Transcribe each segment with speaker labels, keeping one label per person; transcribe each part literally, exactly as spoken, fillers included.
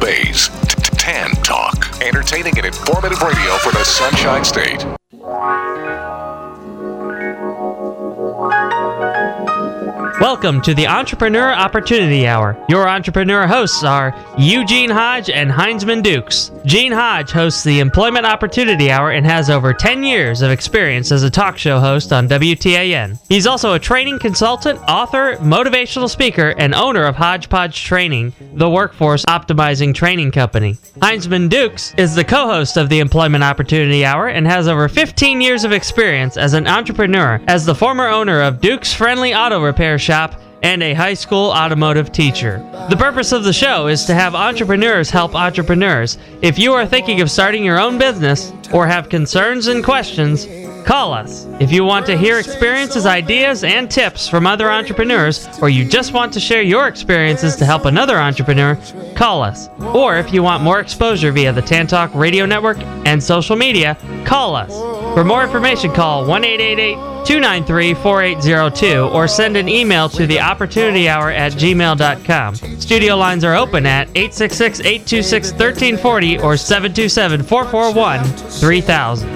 Speaker 1: Bay's Tan Talk. Entertaining and informative radio for the Sunshine State.
Speaker 2: Welcome to the Entrepreneur Opportunity Hour. Your entrepreneur hosts are Eugene Hodge and Heinzman Dukes. Gene Hodge hosts the Employment Opportunity Hour and has over ten years of experience as a talk show host on W T A N. He's also a training consultant, author, motivational speaker, and owner of Hodgepodge Training, the workforce optimizing training company. Heinzman Dukes is the co-host of the Employment Opportunity Hour and has over fifteen years of experience as an entrepreneur, as the former owner of Dukes Friendly Auto Repair Shop and a high school automotive teacher. The purpose of the show is to have entrepreneurs help entrepreneurs. If you are thinking of starting your own business or have concerns and questions, call us. If you want to hear experiences, ideas, and tips from other entrepreneurs, or you just want to share your experiences to help another entrepreneur, call us. Or if you want more exposure via the Tan Talk Radio Network and social media, call us. For more information, call one eight eight eight, two nine three, four eight zero two or send an email to the opportunity hour at gmail dot com. Studio lines are open at eight six six, eight two six, one three four zero or seven two seven, four four one, three thousand.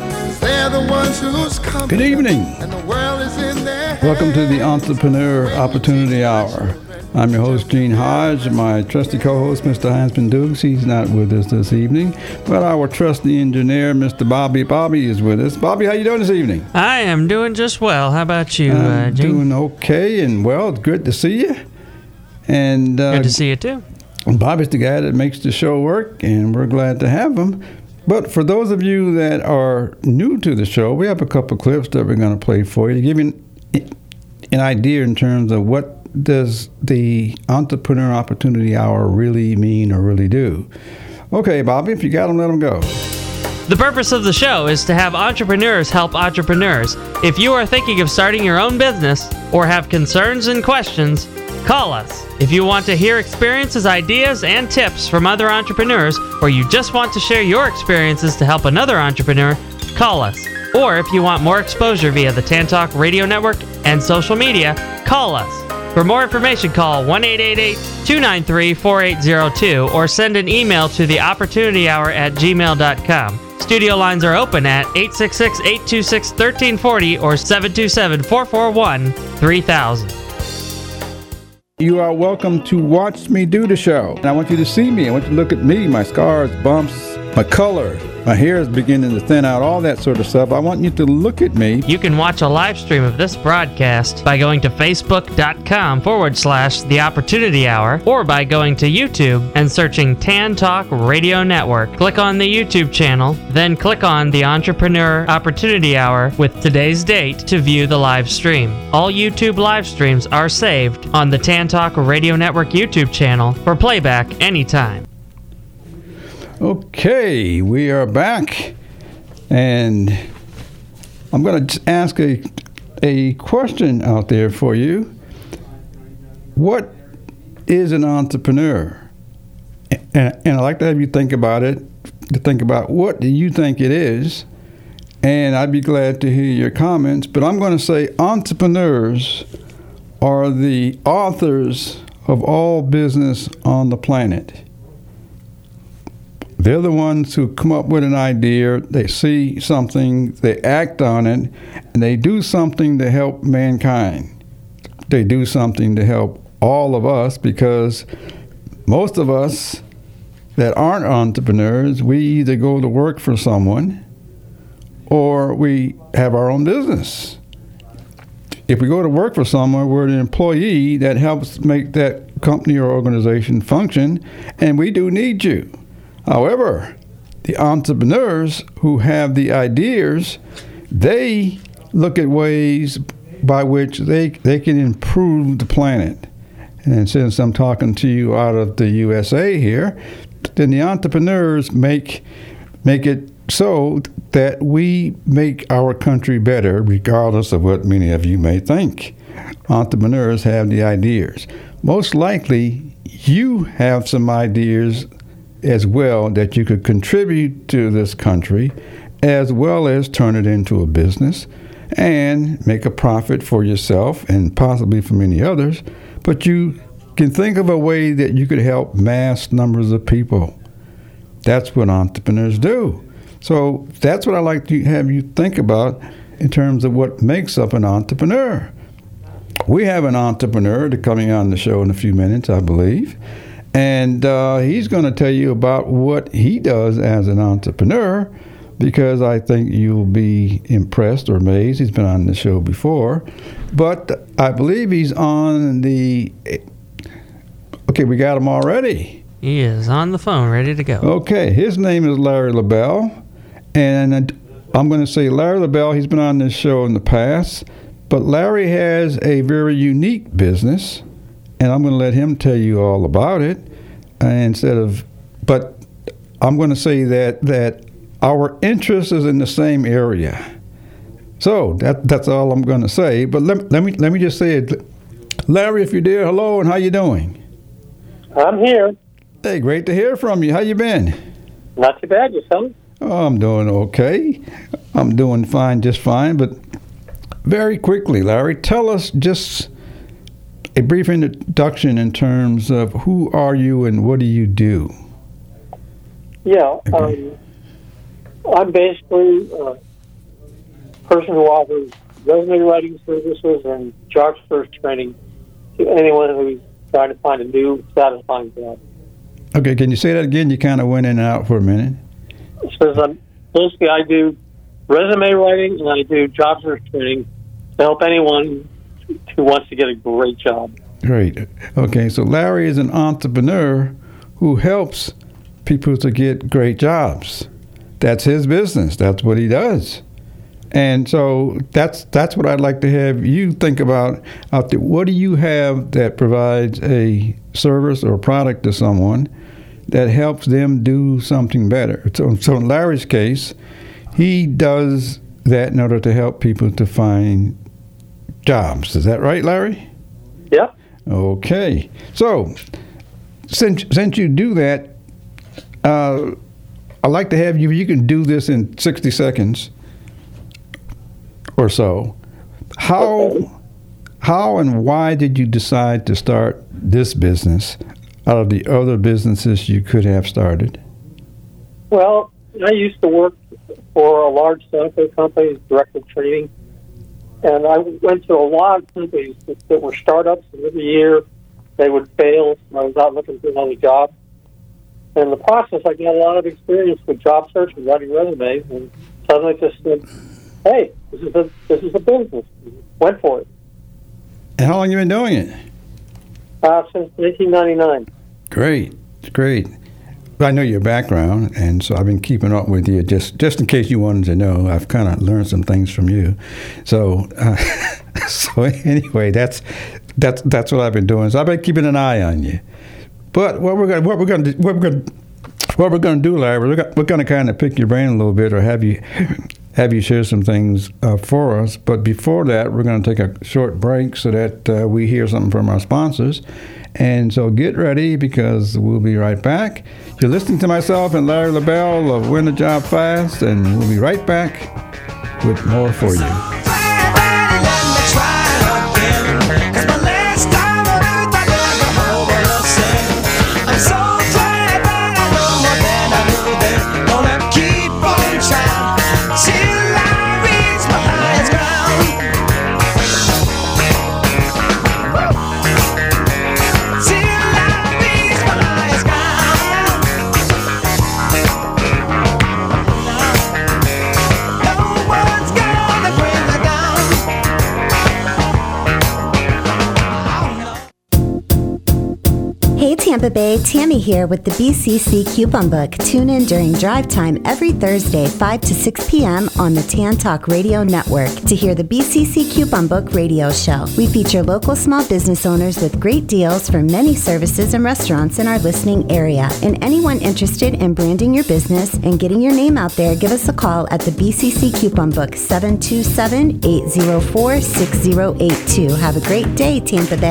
Speaker 3: Good evening. Welcome to the Entrepreneur Opportunity Hour. I'm your host, Gene Hodge. My trusty co-host, Mister Heinzman Dukes, he's not with us this evening. But our trusty engineer, Mister Bobby Bobby, is with us. Bobby, how you doing this evening?
Speaker 2: I am doing just well. How about you,
Speaker 3: I'm
Speaker 2: uh, Gene?
Speaker 3: doing okay, and well, it's good to see you. And uh,
Speaker 2: good to see you, too.
Speaker 3: Bobby's the guy that makes the show work, and we're glad to have him. But for those of you that are new to the show, we have a couple clips that we're going to play for you to give you an, an idea in terms of what does the Entrepreneur Opportunity Hour really mean or really do. Okay, Bobby, if you got them, let them go.
Speaker 2: The purpose of the show is to have entrepreneurs help entrepreneurs. If you are thinking of starting your own business or have concerns and questions, call us. If you want to hear experiences, ideas, and tips from other entrepreneurs, or you just want to share your experiences to help another entrepreneur, call us. Or if you want more exposure via the Tan Talk Radio Network and social media, call us. For more information, call one eight eight eight, two nine three, four eight zero two or send an email to the opportunity hour at gmail dot com. Studio lines are open at eight six six, eight two six, one three four zero or seven two seven, four four one, three thousand.
Speaker 3: You are welcome to watch me do the show. And I want you to see me. I want you to look at me, my scars, bumps, my color. My hair is beginning to thin out, all that sort of stuff. I want you to look at me.
Speaker 2: You can watch a live stream of this broadcast by going to facebook.com forward slash The Opportunity Hour or by going to YouTube and searching Tan Talk Radio Network. Click on the YouTube channel, then click on the Entrepreneur Opportunity Hour with today's date to view the live stream. All YouTube live streams are saved on the Tan Talk Radio Network YouTube channel for playback anytime.
Speaker 3: Okay, we are back, and I'm going to ask a a question out there for you. What is an entrepreneur? And, and I'd like to have you think about it, to think about what do you think it is, and I'd be glad to hear your comments. But I'm going to say entrepreneurs are the authors of all business on the planet. They're the ones who come up with an idea, they see something, they act on it, and they do something to help mankind. They do something to help all of us, because most of us that aren't entrepreneurs, we either go to work for someone or we have our own business. If we go to work for someone, we're an employee that helps make that company or organization function, and we do need you. However, the entrepreneurs who have the ideas, they look at ways by which they they can improve the planet. And since I'm talking to you out of the U S A here, then the entrepreneurs make make it so that we make our country better, regardless of what many of you may think. Entrepreneurs have the ideas. Most likely, you have some ideas as well that you could contribute to this country, as well as turn it into a business and make a profit for yourself and possibly for many others. But you can think of a way that you could help mass numbers of people. That's what entrepreneurs do. So that's what I like to have you think about in terms of what makes up an entrepreneur. We have an entrepreneur that's coming on the show in a few minutes, I believe. And uh, he's going to tell you about what he does as an entrepreneur, because I think you'll be impressed or amazed. He's been on the show before. But I believe he's on the... Okay, we got him already.
Speaker 2: He is on the phone, ready to go.
Speaker 3: Okay, his name is Larry LaBelle. And I'm going to say Larry LaBelle, he's been on this show in the past. But Larry has a very unique business, and I'm going to let him tell you all about it. Instead of, but I'm going to say that that our interest is in the same area. So that that's all I'm going to say. But let, let me let me just say it, Larry, if you're there, hello, and how you doing?
Speaker 4: I'm here.
Speaker 3: Hey, great to hear from you. How you been?
Speaker 4: Not too bad, yourself?
Speaker 3: Oh, I'm doing okay. I'm doing fine, just fine. But very quickly, Larry, tell us just a brief introduction in terms of who are you and what do you do?
Speaker 4: Yeah,
Speaker 3: Okay.
Speaker 4: um, I'm basically a person who offers resume writing services and job search training to anyone who's trying to find a new, satisfying job.
Speaker 3: Okay, can you say that again? You kind of went in and out for a minute.
Speaker 4: Because I'm basically I do resume writing and I do job search training to help anyone who wants to get a great job.
Speaker 3: Great. Okay, so Larry is an entrepreneur who helps people to get great jobs. That's his business. That's what he does. And so that's that's what I'd like to have you think about out there. What do you have that provides a service or product to someone that helps them do something better? So, so in Larry's case, he does that in order to help people to find jobs. Is that right, Larry?
Speaker 4: Yeah.
Speaker 3: Okay. So since since you do that, uh, I'd like to have you, you can do this in sixty seconds or so. How how and why did you decide to start this business out of the other businesses you could have started?
Speaker 4: Well, I used to work for a large software company, director of training, and I went to a lot of companies that, that were startups, and every year they would fail. I was out looking for another job. And in the process, I got a lot of experience with job search and writing resumes, and suddenly just said, hey, this is a this is a business. Went for it.
Speaker 3: And how long have you been doing it?
Speaker 4: Uh, since nineteen ninety-nine.
Speaker 3: Great, great. I know your background, and so I've been keeping up with you just, just in case you wanted to know. I've kind of learned some things from you. So, uh, so anyway, that's that's that's what I've been doing. So I've been keeping an eye on you. But what we're going what we're going to what we're going what we're going to do, Larry, we're we're going to kind of pick your brain a little bit, or have you have you share some things uh, for us. But before that, we're going to take a short break so that uh, we hear something from our sponsors. And so get ready, because we'll be right back. You're listening to myself and Larry LaBelle of Win the Job Fast, and we'll be right back with more for you.
Speaker 5: Tampa Bay, Tammy here with the B C C Coupon Book. Tune in during drive time every Thursday, five to six p.m. on the Tan Talk Radio Network to hear the B C C Coupon Book radio show. We feature local small business owners with great deals for many services and restaurants in our listening area. And anyone interested in branding your business and getting your name out there, give us a call at the B C C Coupon Book, seven two seven, eight zero four, six zero eight two. Have a great day, Tampa Bay.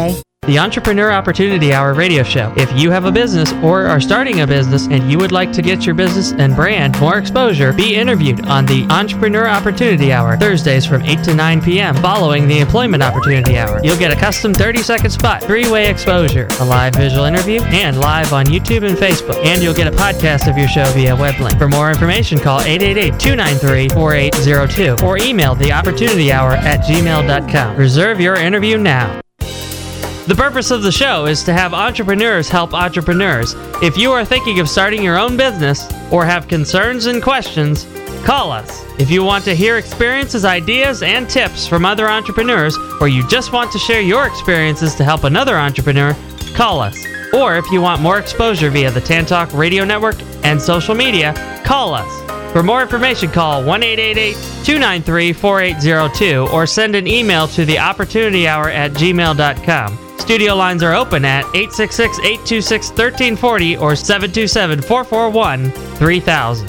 Speaker 2: the Entrepreneur Opportunity Hour radio show. If you have a business or are starting a business and you would like to get your business and brand more exposure, be interviewed on the Entrepreneur Opportunity Hour, Thursdays from eight to nine p.m. following the Employment Opportunity Hour. You'll get a custom thirty-second spot, three-way exposure, a live visual interview, and live on YouTube and Facebook. And you'll get a podcast of your show via web link. For more information, call eight eight eight, two nine three, four eight zero two or email the opportunity hour at gmail dot com. Reserve your interview now. The purpose of the show is to have entrepreneurs help entrepreneurs. If you are thinking of starting your own business or have concerns and questions, call us. If you want to hear experiences, ideas, and tips from other entrepreneurs, or you just want to share your experiences to help another entrepreneur, call us. Or if you want more exposure via the Tan Talk Radio Network and social media, call us. For more information, call one eight eight eight, two nine three, four eight zero two or send an email to the opportunity hour at gmail dot com. Studio lines are open at eight six six, eight two six, one three four zero or seven two seven, four four one, three thousand.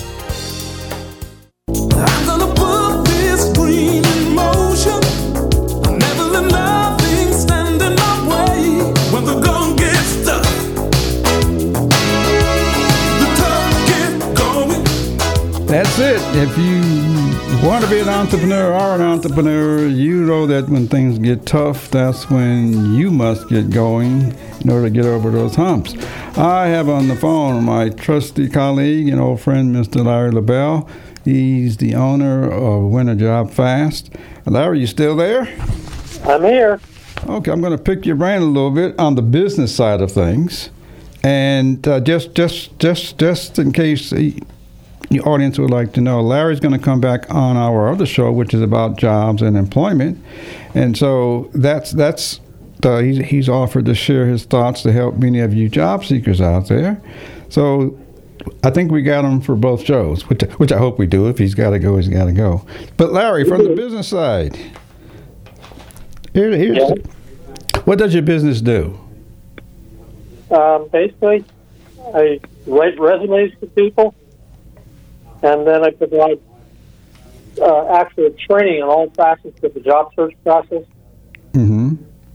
Speaker 6: I'm gonna put this dream in motion. I'll never let nothing stand in my way when the going gets tough. The tough get going.
Speaker 3: That's it. If you want to be an entrepreneur or an entrepreneur, you know that when things get tough, that's when you must get going in order to get over those humps. I have on the phone my trusty colleague and old friend, Mister Larry LaBelle. He's the owner of Win a Job Fast. Larry, you still there?
Speaker 4: I'm here.
Speaker 3: Okay, I'm going to pick your brain a little bit on the business side of things, and uh, just, just, just, just in case the audience would like to know, Larry's going to come back on our other show, which is about jobs and employment, and so that's that's uh, he's he's offered to share his thoughts to help many of you job seekers out there. So I think we got him for both shows, which which I hope we do. If he's got to go, he's got to go. But Larry, from the business side, here, here's
Speaker 4: Yeah.
Speaker 3: what does your business do?
Speaker 4: Um, basically, I write resumes to people, and then I provide uh, actual training on all facets of the job search process.
Speaker 3: Mm-hmm.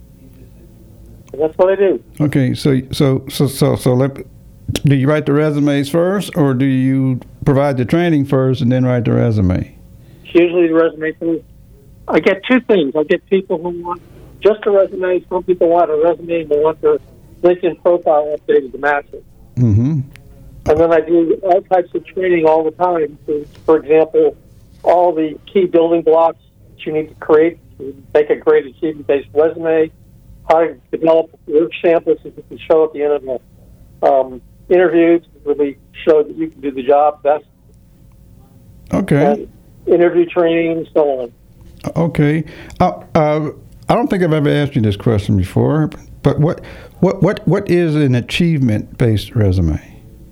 Speaker 4: And that's what I do.
Speaker 3: Okay, so so so so so let. Do you write the resumes first, or do you provide the training first and then write the resume?
Speaker 4: It's usually the resume thing. I get two things. I get people who want just a resume. Some people want a resume and they want their LinkedIn profile updated to match it.
Speaker 3: Mm-hmm.
Speaker 4: And then I do all types of training all the time. So, for example, all the key building blocks that you need to create to make a great achievement-based resume, how to develop work samples that you can show at the end of the um, interview to really show that you can do the job best.
Speaker 3: Okay.
Speaker 4: And interview training and so on.
Speaker 3: Okay. Uh, uh, I don't think I've ever asked you this question before, but what what what, what is an achievement-based resume?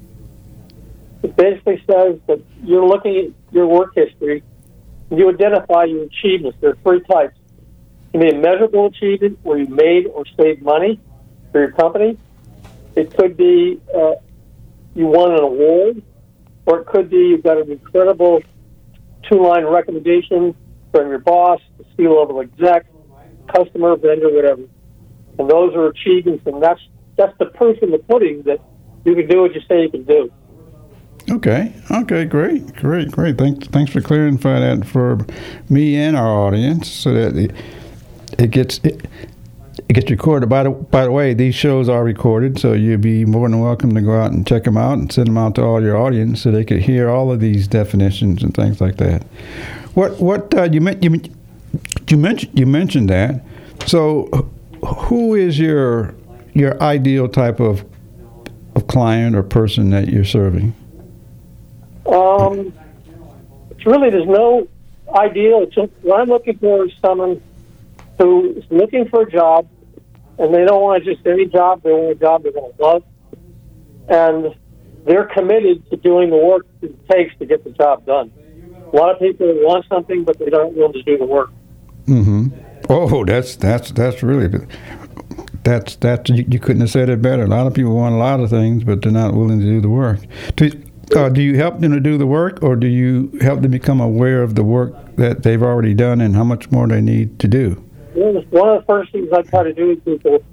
Speaker 4: It basically says that you're looking at your work history and you identify your achievements. There are three types. It can be a measurable achievement where you made or saved money for your company. It could be uh, you won an award, or it could be you've got an incredible two-line recommendation from your boss, the C-level exec, customer, vendor, whatever. And those are achievements, and that's that's the proof in the pudding that you can do what you say you can do.
Speaker 3: Okay. Okay. Great. Great. Great. Thanks. Thanks for clarifying that for me and our audience, so that it, it gets it, it gets recorded. By the by the way, these shows are recorded, so you'd be more than welcome to go out and check them out and send them out to all your audience, so they could hear all of these definitions and things like that. What what uh, you meant you you mentioned you mentioned that. So, who is your your ideal type of of client or person that you're serving?
Speaker 4: Um, it's really, there's no ideal. It's just, what I'm looking for is someone who is looking for a job, and they don't want just any job. They want a job they're going to love, and they're committed to doing the work it takes to get the job done. A lot of people want something, but they don't want to do the work.
Speaker 3: Mm-hmm. Oh, that's that's that's really that's that's you, you couldn't have said it better. A lot of people want a lot of things, but they're not willing to do the work. Do, uh, do you help them to do the work, or do you help them become aware of the work that they've already done and how much more they need to do?
Speaker 4: One of the first things I try to do with people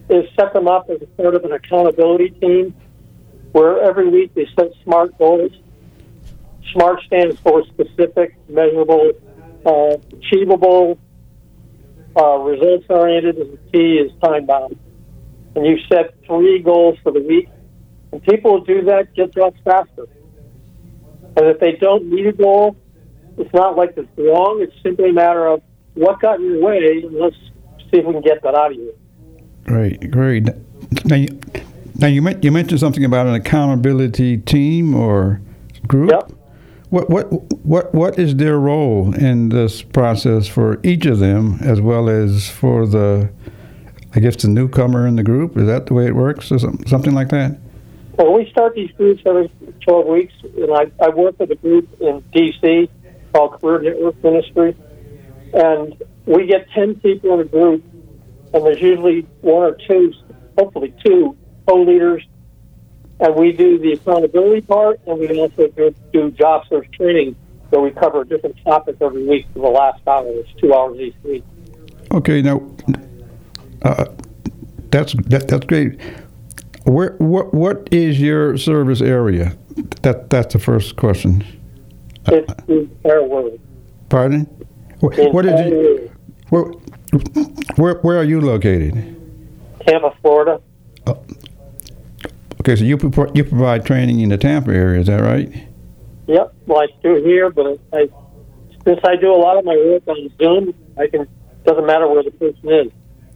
Speaker 4: is set them up as a part of an accountability team where every week they set SMART goals. SMART stands for specific, measurable, uh, achievable, uh, results-oriented, and the T is time-bound. And you set three goals for the week, and people who do that get jobs faster. And if they don't meet a goal, it's not like it's wrong. It's simply a matter of what got in your way, and let's see if we can get that out of you.
Speaker 3: Great, great. Now, you, now you, you mentioned something about an accountability team or group.
Speaker 4: Yep.
Speaker 3: What what what what is their role in this process for each of them, as well as for the, I guess, the newcomer in the group? Is that the way it works, or something like that?
Speaker 4: Well, we start these groups every twelve weeks, and I, I work with a group in D C called Career Network Ministry, and we get ten people in a group, and there's usually one or two, hopefully two, co-leaders, and we do the accountability part, and we also do, do job search training, where we cover a different topic every week for the last hour. It's two hours each week.
Speaker 3: Okay, now, uh, that's that, that's great. Where what what is your service area? That that's the first question.
Speaker 4: It's the entire world.
Speaker 3: Pardon?
Speaker 4: The
Speaker 3: What is
Speaker 4: entire
Speaker 3: it?
Speaker 4: world.
Speaker 3: Where, where where are you located?
Speaker 4: Tampa, Florida.
Speaker 3: Oh. Okay, so you pro- you provide training in the Tampa area, is that right?
Speaker 4: Yep, well, I do here, but I, since I do a lot of my work on Zoom, I can. Doesn't matter where the person is.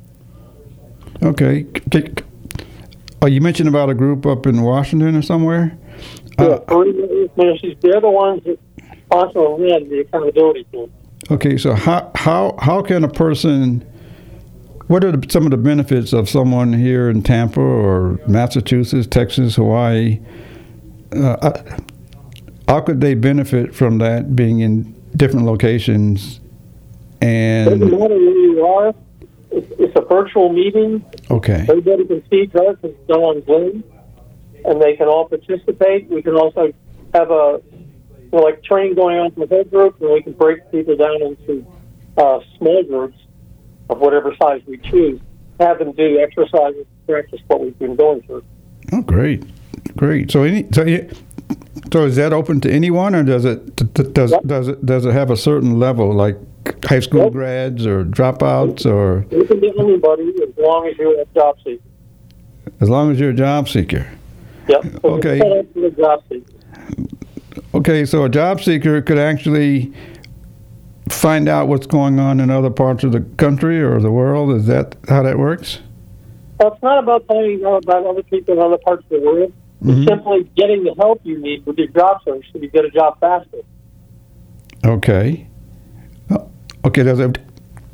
Speaker 3: Okay. Oh, you mentioned about a group up in Washington or somewhere?
Speaker 4: Yeah,
Speaker 3: Uh,
Speaker 4: Career Network Ministries, they're the ones that sponsor and run the accountability team.
Speaker 3: okay, so how how how can a person? What are the, some of the benefits of someone here in Tampa or Massachusetts, Texas, Hawaii? Uh, how could they benefit from that being in different locations?
Speaker 4: Doesn't
Speaker 3: And
Speaker 4: matter where you are. It's, it's a virtual meeting.
Speaker 3: okay,
Speaker 4: Everybody can see each other. It's done on Zoom, and they can all participate. We can also have a you know, like training going on for the whole group, and we can break people down into uh, small groups of whatever size we choose. Have them do exercises to practice what we've been going through.
Speaker 3: oh great, great. So any so you, so is that open to anyone, or does it t- t- does
Speaker 4: Yep.
Speaker 3: does it does it have a certain level, like high school
Speaker 4: Yep.
Speaker 3: grads or dropouts, or
Speaker 4: You can get anybody as long as you're a job seeker.
Speaker 3: as long as you're a job seeker?
Speaker 4: Yep. So
Speaker 3: Okay.
Speaker 4: it's set up for the job seeker.
Speaker 3: Okay, so a job seeker could actually find out what's going on in other parts of the country or the world. Is that how that works?
Speaker 4: Well, it's not about finding out about other people in other parts of the world. It's
Speaker 3: Mhm.
Speaker 4: simply getting the help you need with your job search so you get a job faster.
Speaker 3: Okay. Oh, Okay, there's a.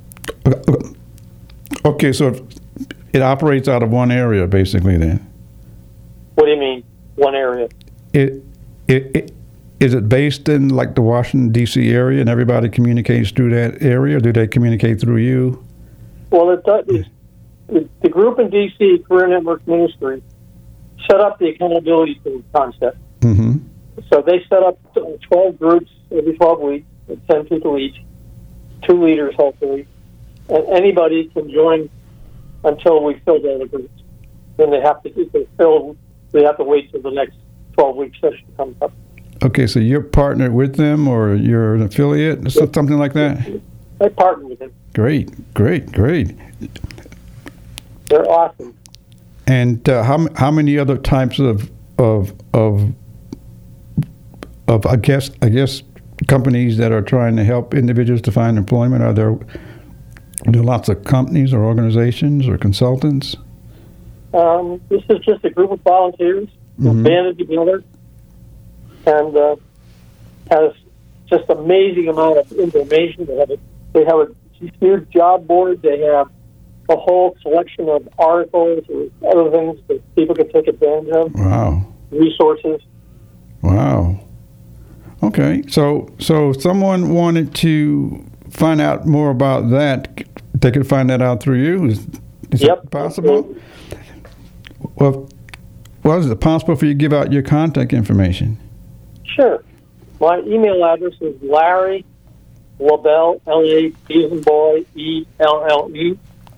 Speaker 3: Okay, so it operates out of one area, basically. Then
Speaker 4: What do you mean, one area?
Speaker 3: it it. it is it based in like the Washington D C area, and everybody communicates through that area, or do they communicate through you?
Speaker 4: Well, it does, it's, the, the group in D C, Career Network Ministry, set up the accountability team concept.
Speaker 3: Mm-hmm.
Speaker 4: So they set up twelve groups every twelve weeks, with ten people each, two leaders hopefully, and anybody can join until we fill all the groups. Then they have to, if they fill, they have to wait till the next twelve-week session comes up.
Speaker 3: Okay, so you're partnered with them, or you're an affiliate, something like that?
Speaker 4: I partner with them.
Speaker 3: Great, great, great.
Speaker 4: They're awesome.
Speaker 3: And uh, how how many other types of of of of I guess I guess companies that are trying to help individuals to find employment? Are there are there lots of companies or organizations or consultants?
Speaker 4: Um, this is just a group of volunteers who
Speaker 3: Mhm.
Speaker 4: banded together and uh, has just amazing amount of information. They have a, they have a huge job board. They have a whole selection of articles or other things that people can take advantage of,
Speaker 3: Wow,
Speaker 4: resources.
Speaker 3: wow. Okay, so so if someone wanted to find out more about that, they could find that out through you. Is, is
Speaker 4: Yep.
Speaker 3: that possible? Well, well, is it possible for you to give out your contact information?
Speaker 4: Sure. My email address is Larry LaBelle, L A B as in boy, E L L E,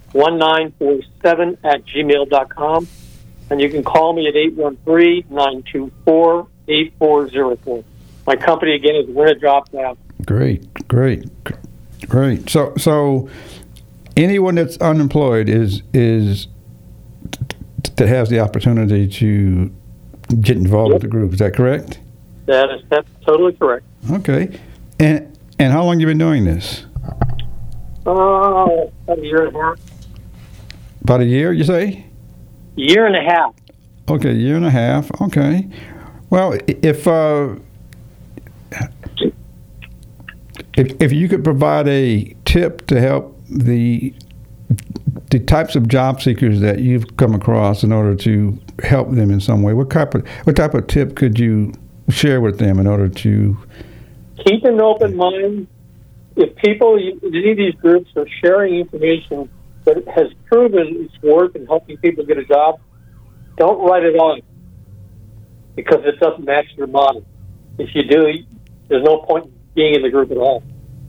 Speaker 4: one nine four seven at gmail dot com. And you can call me at eight one three, nine two four, eight four zero four. My company, again, is Win a Job Now.
Speaker 3: Great, great, great. So, so anyone that's unemployed is is that has the opportunity to get involved
Speaker 4: Yep.
Speaker 3: with the group. Is that correct?
Speaker 4: That is that's totally correct.
Speaker 3: Okay. And and how long you been doing this?
Speaker 4: Oh, about a year and a half.
Speaker 3: About a year, you say?
Speaker 4: Year and a half.
Speaker 3: Okay, year and a half. Okay. Well, if uh, if if you could provide a tip to help the the types of job seekers that you've come across in order to help them in some way, what type of what type of tip could you share with them in order to
Speaker 4: Keep an open mind. If people, any of these groups are sharing information that has proven its worth in helping people get a job, don't write it on because it doesn't match your model. If you do, there's no point in being in the group at all.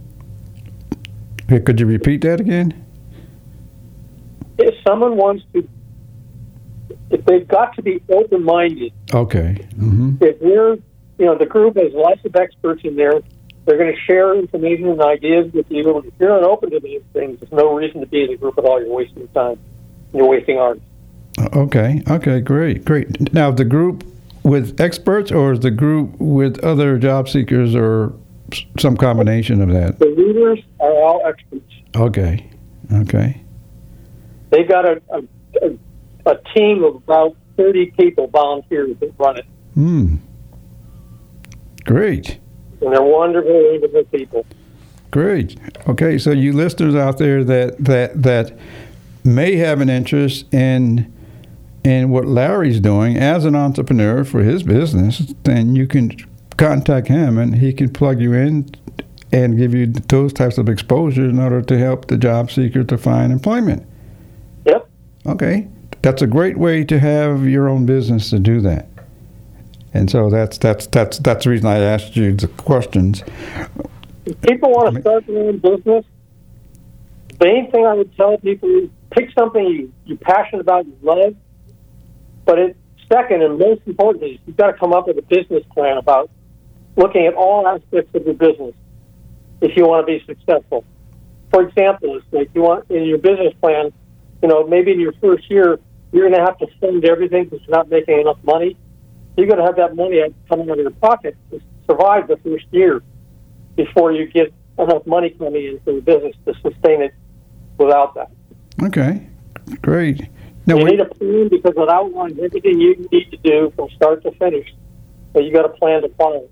Speaker 3: could you repeat that again?
Speaker 4: If someone wants to, if they've got to be open-minded,
Speaker 3: Okay. Mm-hmm.
Speaker 4: if we're, you know, the group has lots of experts in there, they're going to share information and ideas with you. If you're not open to these things, there's no reason to be in the group at all. You're wasting time. You're wasting ours.
Speaker 3: Okay. Okay. Great. Great. Now, the group with experts, or is the group with other job seekers, or s- some combination of that?
Speaker 4: The leaders are all experts.
Speaker 3: Okay. Okay.
Speaker 4: They've got a, a, a, a team of about thirty people, volunteers, that run it.
Speaker 3: Hmm. Great.
Speaker 4: And they're wonderful, wonderful people.
Speaker 3: Great. Okay, so you listeners out there that that that may have an interest in in what Larry's doing as an entrepreneur for his business, then you can contact him and he can plug you in and give you those types of exposure in order to help the job seeker to find employment.
Speaker 4: Yep.
Speaker 3: Okay. That's a great way to have your own business to do that. And so that's that's that's that's the reason I asked you the questions.
Speaker 4: If people want to start their own business, the main thing I would tell people is pick something you, you're passionate about, you love. But it, second, and most importantly, you've got to come up with a business plan about looking at all aspects of your business if you want to be successful. For example, it's like you want in your business plan, you know, maybe in your first year, you're going to have to fund everything because you're not making enough money. You're going to have that money coming out of your pocket to survive the first year before you get enough money coming into the business to sustain it without that.
Speaker 3: Okay, great. Now,
Speaker 4: You
Speaker 3: we-
Speaker 4: need a plan because it outlines everything you need to do from start to finish. So you got a plan to follow.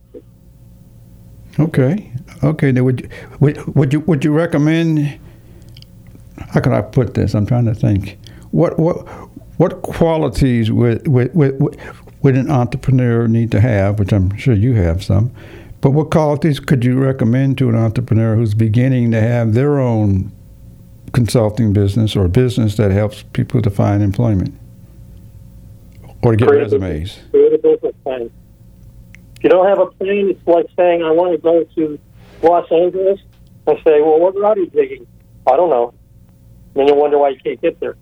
Speaker 3: Okay. Okay. Now, would you, would, would you would you recommend? How can I put this? I'm trying to think. What what what qualities would would, would, would an entrepreneur need to have? Which I'm sure you have some. But what qualities could you recommend to an entrepreneur who's beginning to have their own consulting business or business that helps people to find employment or to get
Speaker 4: Create a-
Speaker 3: resumes?
Speaker 4: Create a business plan. If you don't have a plan, it's like saying, I want to go to Los Angeles. I say, well, what route are you taking? I don't know. And then you wonder why you can't get there.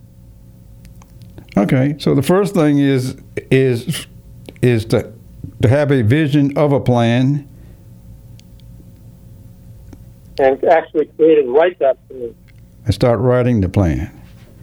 Speaker 3: Okay, so the first thing is is is to to have a vision of a plan.
Speaker 4: And actually create and write that plan.
Speaker 3: And start writing the plan.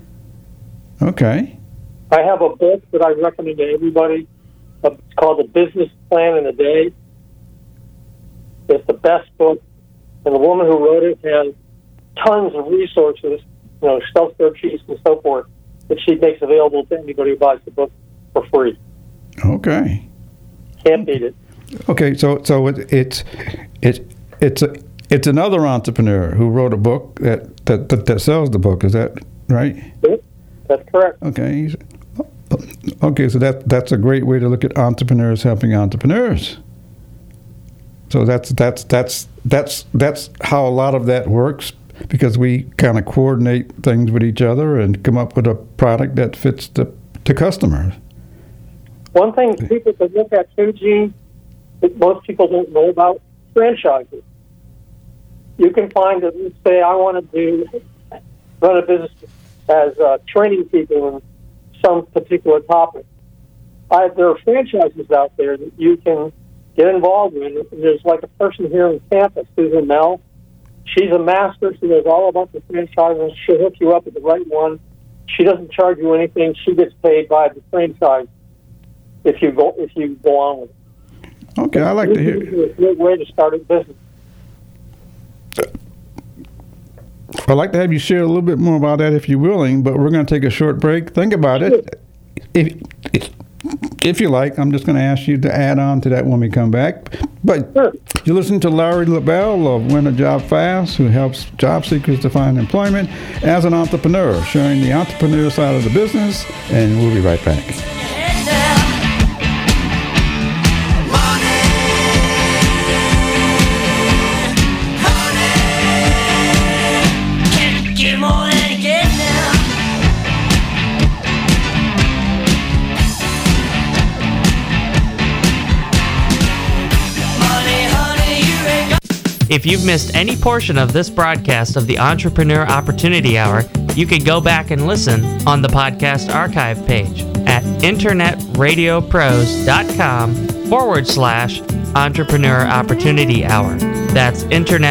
Speaker 3: Okay.
Speaker 4: I have a book that I recommend to everybody. It's called The Business Plan in a Day. It's the best book. And the woman who wrote it has tons of resources, you know, Excel spreadsheets and so forth, that she makes available to anybody who buys the book for free.
Speaker 3: Okay.
Speaker 4: Can't beat it.
Speaker 3: Okay, so so it, it's it's it's a it's another entrepreneur who wrote a book that that, that, that sells the book. Is that right?
Speaker 4: Yep, that's correct.
Speaker 3: Okay. Okay, so that that's a great way to look at entrepreneurs helping entrepreneurs. So that's that's that's that's that's how a lot of that works, because we kind of coordinate things with each other and come up with a product that fits the the customer.
Speaker 4: One thing people could look at too, Gene, that most people don't know about, franchises. You can find that, let's say I want to do run a business as uh, training people in some particular topic. I, there are franchises out there that you can get involved in. There's like a person here in Tampa, Susan Mel. She's a master. She knows all about the franchises. She'll hook you up with the right one. She doesn't charge you anything. She gets paid by the franchise if you go if you go on with it.
Speaker 3: Okay, I like to hear.
Speaker 4: It's a great way to start a business.
Speaker 3: I'd like to have you share a little bit more about that if you're willing, but we're going to take a short break. Think about it. If, if, if you like, I'm just going to ask you to add on to that when we come back. But
Speaker 4: Sure.
Speaker 3: you listen to Larry LaBelle of Win a Job Fast, who helps job seekers to find employment as an entrepreneur, sharing the entrepreneur side of the business, and we'll be right back.
Speaker 2: If you've missed any portion of this broadcast of the Entrepreneur Opportunity Hour, you can go back and listen on the podcast archive page at internetradiopros.com forward slash Entrepreneur Opportunity Hour. That's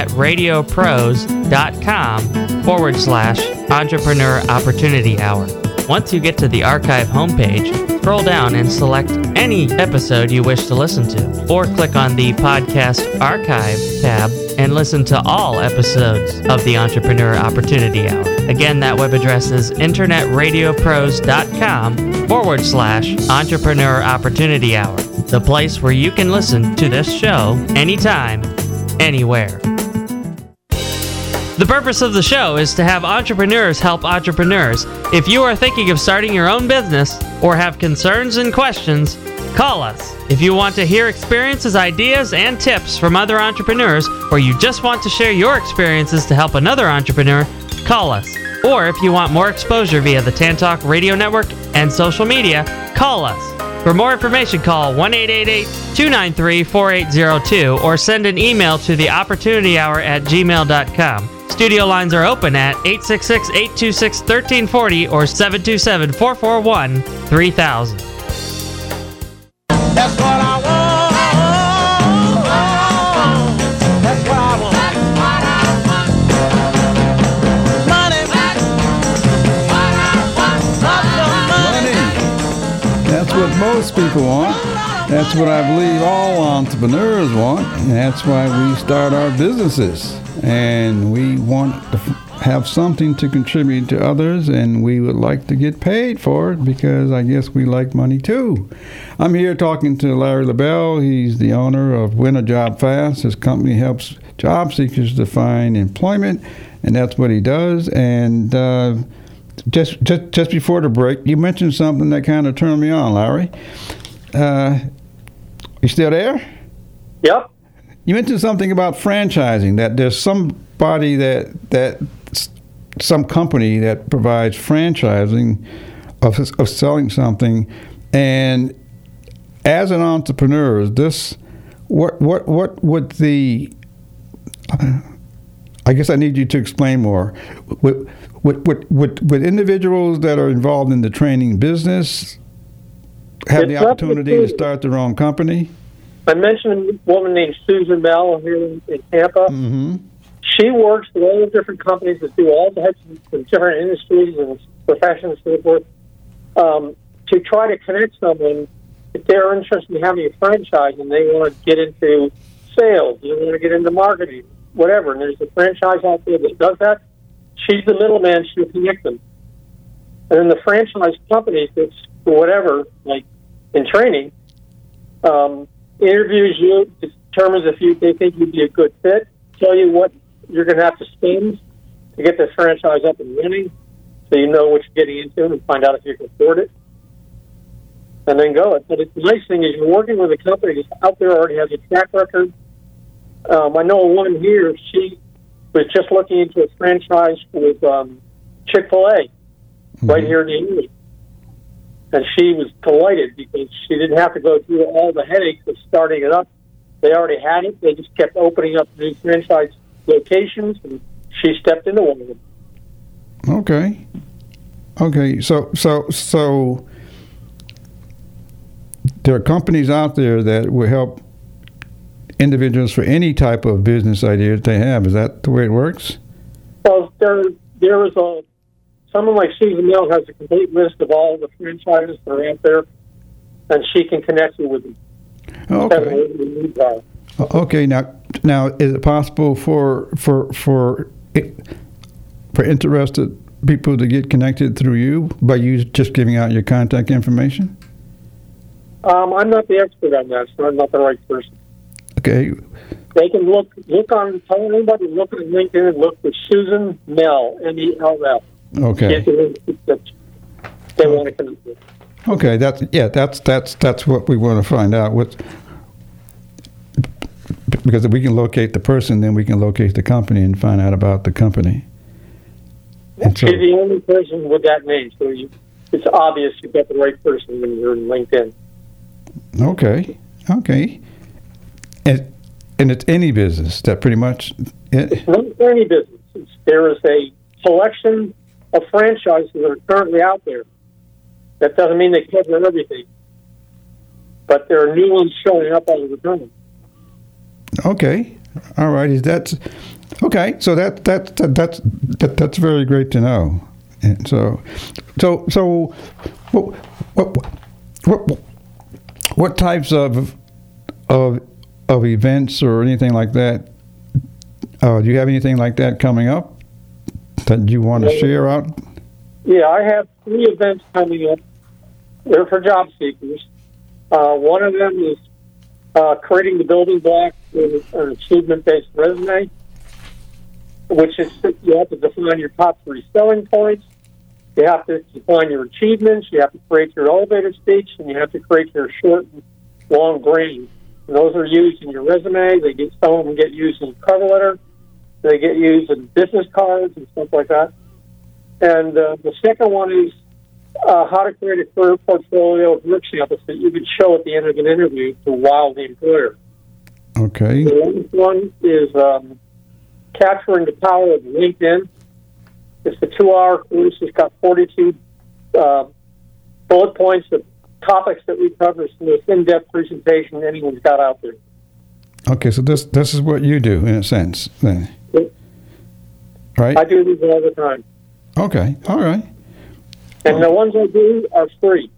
Speaker 2: internetradiopros.com forward slash Entrepreneur Opportunity Hour. Once you get to the archive homepage, scroll down and select any episode you wish to listen to, or click on the Podcast Archive tab and listen to all episodes of the Entrepreneur Opportunity Hour. Again, that web address is internetradiopros.com forward slash Entrepreneur Opportunity Hour, the place where you can listen to this show anytime, anywhere. The purpose of the show is to have entrepreneurs help entrepreneurs. If you are thinking of starting your own business or have concerns and questions, call us. If you want to hear experiences, ideas, and tips from other entrepreneurs, or you just want to share your experiences to help another entrepreneur, call us. Or if you want more exposure via the Tan Talk Radio Network and social media, call us. For more information, call one eight eight eight, two nine three, four eight zero two or send an email to the opportunity hour at gmail dot com. Studio lines are open at eight six six, eight two six, one three four zero or seven two seven, four four one, three thousand.
Speaker 6: That's what I want. That's what I want. Money.
Speaker 3: Money. That's what most people want. That's what I believe all entrepreneurs want. And that's why we start our businesses. And we want to have something to contribute to others, and we would like to get paid for it because I guess we like money too. I'm here talking to Larry LaBelle. He's the owner of Win a Job Fast. His company helps job seekers to find employment, and that's what he does. And uh, just, just just before the break, you mentioned something that kind of turned me on, Larry. Uh, you still there?
Speaker 4: Yep.
Speaker 3: You mentioned something about franchising, that there's somebody that, that some company that provides franchising of, of selling something. And as an entrepreneur, is this, what, what, what would the, uh, I guess I need you to explain more. Would, would, would, would, would individuals that are involved in the training business have
Speaker 4: It's
Speaker 3: the opportunity to start their own company?
Speaker 4: I mentioned a woman named Susan Bell here in, in Tampa.
Speaker 3: Mm-hmm.
Speaker 4: She works with all the different companies that do all types of different industries and professions and so forth um, to try to connect someone if they're interested in having a franchise and they want to get into sales, they want to get into marketing, whatever. And there's a franchise out there that does that. She's the middleman. She'll connect them. And then the franchise companies that's whatever, like in training, um, interviews you, determines if you they think you'd be a good fit, tell you what you're going to have to spend to get the franchise up and running, so you know what you're getting into and find out if you can afford it, and then go it. But the nice thing is you're working with a company that's out there already has a track record. Um, I know a woman here, she was just looking into a franchise with um, Chick-fil-A mm-hmm. right here in the area. And she was delighted because she didn't have to go through all the headaches of starting it up. They already had it. They just kept opening up new franchise locations, and she stepped into one of them.
Speaker 3: Okay. Okay. So so so there are companies out there that will help individuals for any type of business idea that they have. Is that the way it works?
Speaker 4: Well, there there is a someone like Susan Mill has a complete list of all the franchises that are out there, and she can connect you with them.
Speaker 3: Okay. Okay. Now, now, is it possible for for for for interested people to get connected through you by you just giving out your contact information?
Speaker 4: Um, I'm not the expert on that, so I'm not the right person.
Speaker 3: Okay.
Speaker 4: They can look look on. Tell anybody look at LinkedIn and look for Susan Mell, M E L L.
Speaker 3: Okay.
Speaker 4: That they want to connect with.
Speaker 3: Okay. That's yeah. That's that's that's what we want to find out. What because if we can locate the person, then we can locate the company and find out about the company. And so,
Speaker 4: she's the only person with that name, so you, it's obvious you've got the right person when you're in LinkedIn.
Speaker 3: Okay. Okay. And and it's any business. That pretty much it.
Speaker 4: It's not any business. It's, there is a selection of franchises that are currently out there. That doesn't mean they cover everything, but there are new ones showing up all the time.
Speaker 3: Okay. All right. Is that okay? So that that, that that's that, that's very great to know. And so so so what what what, what types of of of events or anything like that? Uh, do you have anything like that coming up that you want to share out?
Speaker 4: Yeah, I have three events coming up. They're for job seekers. Uh, one of them is uh, creating the building blocks for an achievement-based resume, which is you have to define your top three selling points. You have to define your achievements. You have to create your elevator speech, and you have to create your short and long brain. And those are used in your resume. They get some of them get used in cover letter. They get used in business cards and stuff like that. And uh, the second one is uh, how to create a career portfolio of work samples that you can show at the end of an interview to wow the employer.
Speaker 3: Okay.
Speaker 4: The last one is um, capturing the power of LinkedIn. It's a two-hour course. It's got forty-two uh, bullet points of topics that we cover. It's the most in-depth presentation anyone's got out there.
Speaker 3: Okay, so this this is what you do in a sense, then, right?
Speaker 4: I do these all the time.
Speaker 3: Okay, all right.
Speaker 4: And the ones I do are free.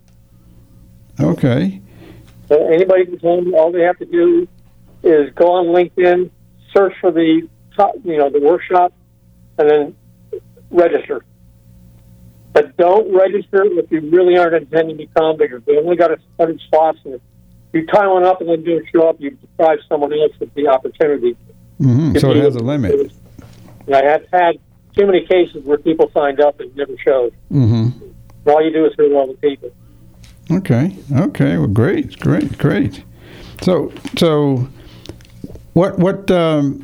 Speaker 3: Okay.
Speaker 4: So anybody can tell me. All they have to do is go on LinkedIn, search for the top, you know, the workshop, and then register. But don't register if you really aren't intending to come, because they only got a hundred slots, and if you tie one up and then don't show up, you deprive someone else of the opportunity.
Speaker 3: Mm-hmm. So it has a limit.
Speaker 4: And I have had too many cases where people signed up and never showed.
Speaker 3: Mm-hmm.
Speaker 4: All you do is hurt all the people.
Speaker 3: Okay. Okay. Well, great, great, great. So, so, what, what, um,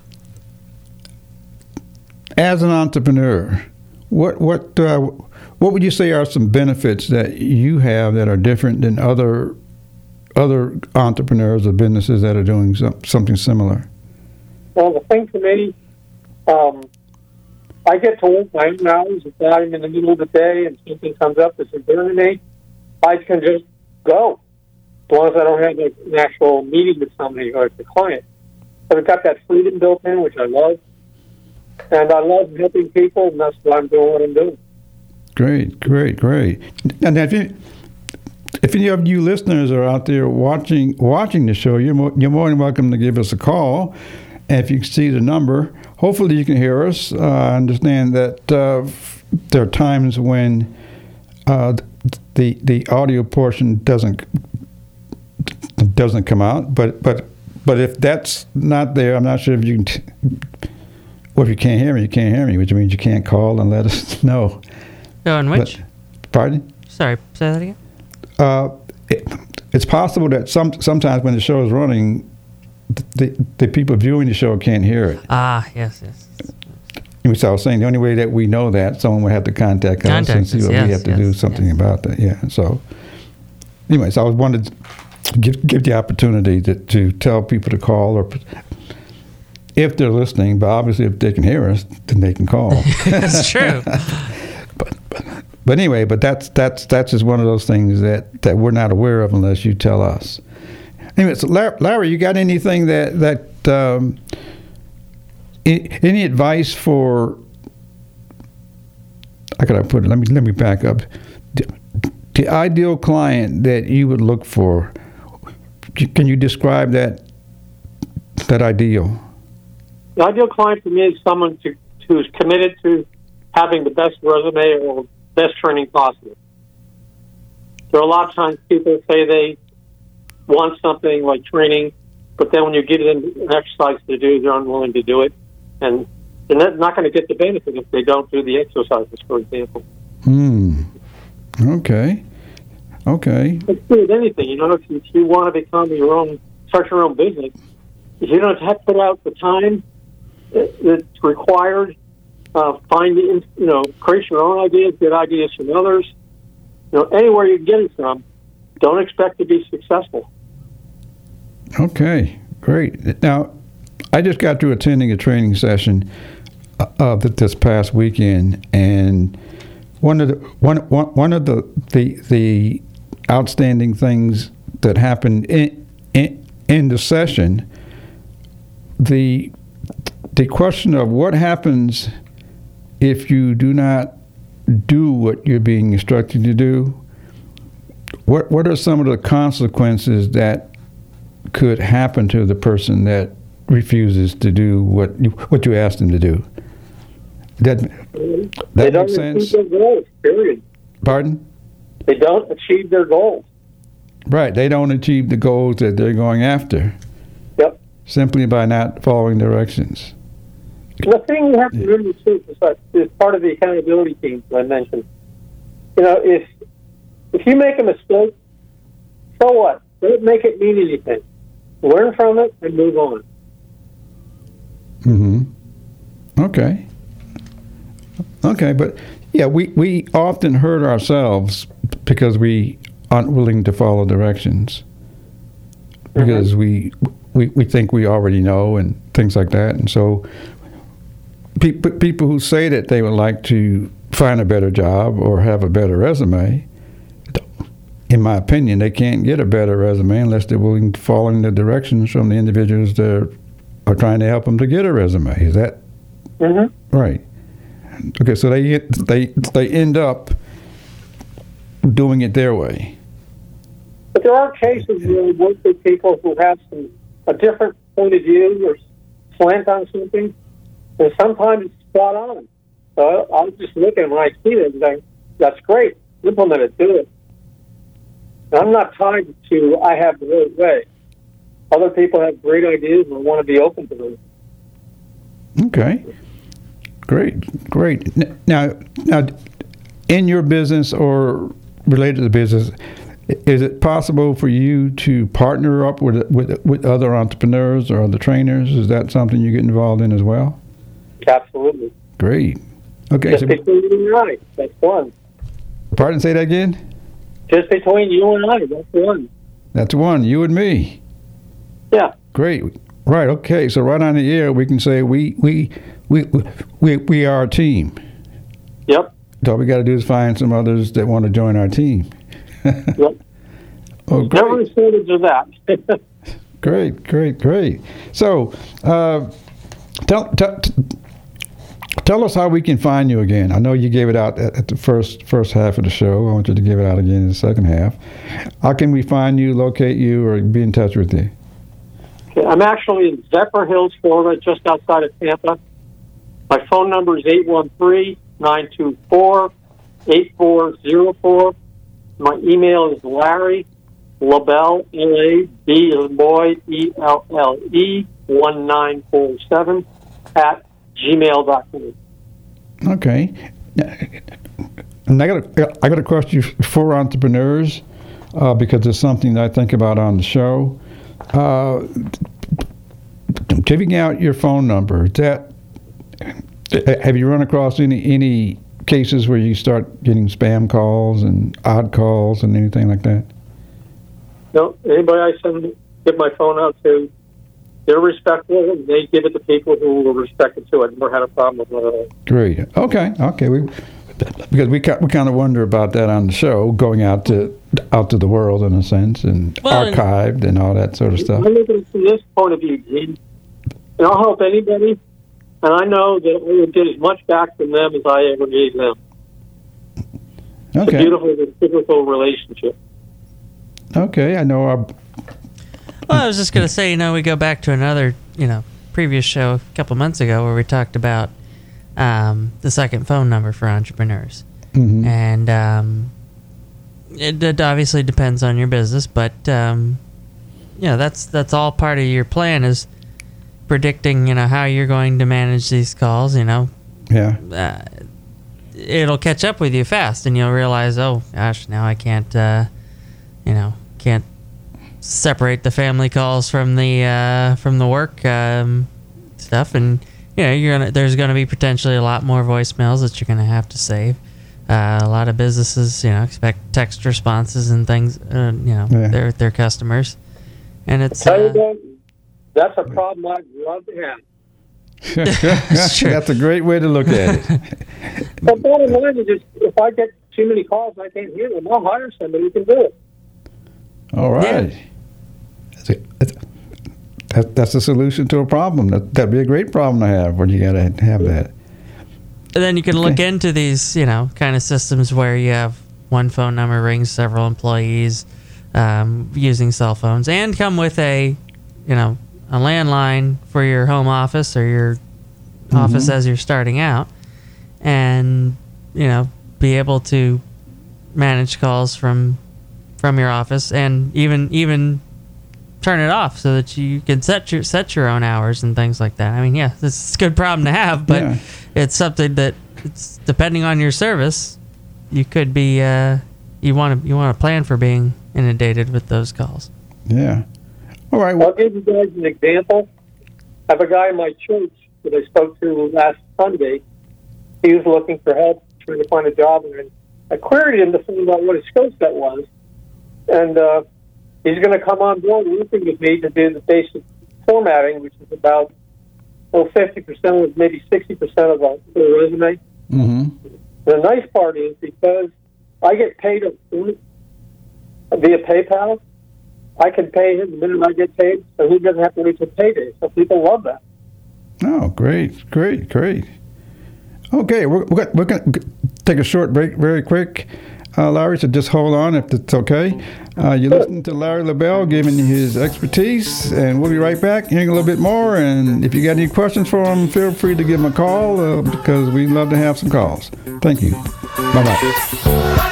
Speaker 3: as an entrepreneur, what, what, uh, what would you say are some benefits that you have that are different than other, other entrepreneurs or businesses that are doing some, something similar?
Speaker 4: Well, the thing for me, um, I get to work my own hours. If I'm in the middle of the day and something comes up that's important to me, I can just go, as long as I don't have an actual meeting with somebody or the client. But I've got that freedom built in, which I love. And I love helping people, and that's why I'm doing what I'm doing.
Speaker 3: Great, great, great. And if you, if any of you listeners are out there watching watching the show, you're more, you're more than welcome to give us a call. And if you can see the number, hopefully you can hear us. Uh, I understand that uh, there are times when uh, the the audio portion doesn't doesn't come out, but but but if that's not there, I'm not sure if you can. T- well, if you can't hear me, you can't hear me, which means you can't call and let us know.
Speaker 2: Go on which?
Speaker 3: But, pardon?
Speaker 2: Sorry, say that again.
Speaker 3: Uh, it, it's possible that some sometimes when the show is running, the the people viewing the show can't hear it.
Speaker 2: Ah, yes, yes.
Speaker 3: Which I was saying, the only way that we know that, someone would have to contact,
Speaker 2: contact
Speaker 3: us and see
Speaker 2: us,
Speaker 3: what
Speaker 2: yes,
Speaker 3: we have to
Speaker 2: yes,
Speaker 3: do something
Speaker 2: yes.
Speaker 3: about that. Yeah. So, anyways, I was wanted to give give the opportunity to, to tell people to call, or if they're listening, but obviously if they can hear us, then they can call.
Speaker 2: That's true.
Speaker 3: but, but but anyway, but that's that's that's just one of those things that, that we're not aware of unless you tell us. Anyway, so Larry, you got anything that that um, any advice for? How could I put it? Let me let me back up. The, the ideal client that you would look for. Can you describe that? That ideal.
Speaker 4: The ideal client for me is someone to, who's committed to having the best resume or best training possible. There are a lot of times people say they want something like training, but then when you give them an exercise to do, they're unwilling to do it. And they're not going to get the benefit if they don't do the exercises, for example.
Speaker 3: Hmm. Okay. Okay.
Speaker 4: It's good with anything. You know, if you, if you want to become your own, start your own business, if you don't have to put out the time that's required, uh, find, you know, create your own ideas, get ideas from others. You know, anywhere you get it from, don't expect to be successful.
Speaker 3: Okay, great. Now, I just got through attending a training session uh, this past weekend, and one of the one one, one of the, the the outstanding things that happened in in, in the session. The the question of what happens if you do not do what you're being instructed to do. What what are some of the consequences that could happen to the person that refuses to do what you, what you asked them to do? That that
Speaker 4: they don't
Speaker 3: makes sense.
Speaker 4: Achieve their goals, period.
Speaker 3: Pardon?
Speaker 4: They don't achieve their goals.
Speaker 3: Right. They don't achieve the goals that they're going after.
Speaker 4: Yep.
Speaker 3: Simply by not following directions.
Speaker 4: The thing you have to remember too is, that is part of the accountability team that I mentioned. You know, if if you make a mistake, so what? Don't make it mean anything. Learn from it and move on.
Speaker 3: Mm-hmm. Okay. Okay, but yeah, we, we often hurt ourselves because we aren't willing to follow directions. Because mm-hmm. we, we we think we already know and things like that. And so pe- people who say that they would like to find a better job or have a better resume, in my opinion, they can't get a better resume unless they're willing to follow in the directions from the individuals that are trying to help them to get a resume. Is that
Speaker 4: mm-hmm.
Speaker 3: right? Okay, so they they they end up doing it their way.
Speaker 4: But there are cases where we work with people who have some a different point of view or slant on something, and sometimes it's spot on. So I'll just look at them when I see it and say, "That's great. Implement it. Do it." I'm not tied to I have the right way. Other people have great ideas and I want to be open to them.
Speaker 3: Okay. Great, great. Now, now, in your business or related to the business, is it possible for you to partner up with with, with other entrepreneurs or other trainers? Is that something you get involved in as well?
Speaker 4: Absolutely.
Speaker 3: Great. Okay.
Speaker 4: Just
Speaker 3: so,
Speaker 4: between you and I, that's one.
Speaker 3: Pardon? Say that again.
Speaker 4: Just between you and I, that's one.
Speaker 3: That's one. You and me.
Speaker 4: Yeah.
Speaker 3: Great. Right. Okay. So right on the air, we can say we we we we we are a team.
Speaker 4: Yep.
Speaker 3: So all we got to do is find some others that want to join our team.
Speaker 4: Yep.
Speaker 3: Oh, great.
Speaker 4: Never a shortage of that.
Speaker 3: Great, great, great. So, uh, tell, tell tell us how we can find you again. I know you gave it out at, at the first first half of the show. I want you to give it out again in the second half. How can we find you, locate you, or be in touch with you?
Speaker 4: Okay, I'm actually in Zephyr Hills, Florida, just outside of Tampa. My phone number is eight one three, nine two four, eight four zero four. My email is Larry LaBelle, L A B as boy, E L L E, one nine four seven, at gmail dot com.
Speaker 3: Okay. And I got I got a question for entrepreneurs uh, because it's something that I think about on the show. Uh, giving out your phone number, is that, have you run across any any cases where you start getting spam calls and odd calls and anything like that?
Speaker 4: No, anybody I send get my phone out to, they're respectful, and they give it to people who were respected too. I never had a problem with that.
Speaker 3: Great. Okay. Okay. We because we we kind of wonder about that on the show, going out to out to the world in a sense, and
Speaker 2: well,
Speaker 3: archived and all that sort of stuff.
Speaker 4: I look at it from this point of view, Gene, and I'll help anybody, and I know that I would get as much back from them as I ever gave them.
Speaker 3: Okay.
Speaker 4: It's a beautiful, reciprocal relationship.
Speaker 3: Okay. I know. Our,
Speaker 2: Well, I was just going to say, you know, we go back to another, you know, previous show a couple months ago where we talked about um, the second phone number for entrepreneurs.
Speaker 3: mm-hmm.
Speaker 2: And um, it, it obviously depends on your business, but, um, you know, that's that's all part of your plan is predicting, you know, how you're going to manage these calls, you know.
Speaker 3: Yeah.
Speaker 2: Uh, it'll catch up with you fast, and you'll realize, oh, gosh, now I can't, uh, you know, can't separate the family calls from the uh, from the work um, stuff, and you know you're gonna there's gonna be potentially a lot more voicemails that you're gonna have to save. Uh, a lot of businesses, you know, expect text responses and things, uh, you know,
Speaker 3: yeah.
Speaker 2: their their customers, and it's.
Speaker 4: Tell you
Speaker 2: Uh,
Speaker 4: that, that's a problem I'd love to have.
Speaker 2: true.
Speaker 3: That's a great way to look at it.
Speaker 4: But bottom line is, just, if I get too many calls and I can't hear them, I'll hire somebody who can do it.
Speaker 3: All right.
Speaker 2: Yeah.
Speaker 3: That's, a, that's, that, that's a solution to a problem. That, that'd be a great problem to have when you got to have that.
Speaker 2: And then you can look
Speaker 3: Okay.
Speaker 2: into these, you know, kind of systems where you have one phone number rings several employees um, using cell phones, and come with a, you know, a landline for your home office or your mm-hmm. office as you're starting out, and you know, be able to manage calls from from your office, and even even turn it off so that you can set your set your own hours and things like that. I mean, yeah, this is a good problem to have, but
Speaker 3: Yeah.
Speaker 2: it's something that it's depending on your service, you could be uh, you want to you want to plan for being inundated with those calls.
Speaker 3: Yeah. All right.
Speaker 4: I'll
Speaker 3: Well,
Speaker 4: give you guys an example. I have a guy in my church that I spoke to last Sunday. He was looking for help trying to find a job, and I queried him to find out what his skill set was. And uh, he's going to come on board working with me to do the basic formatting, which is about well, fifty percent or maybe sixty percent of a full resume.
Speaker 3: mm-hmm.
Speaker 4: The nice part is because I get paid up front via PayPal, I can pay him the minute I get paid, so he doesn't have to wait till payday. So people love that.
Speaker 3: Oh, great, great, great. Okay, we're, we're, we're going to take a short break very quick. Uh, Larry, so just hold on if it's okay. Uh, you're listening to Larry LaBelle giving you his expertise, and we'll be right back hearing a little bit more. And if you got any questions for him, feel free to give him a call uh, because we'd love to have some calls. Thank you. Bye-bye.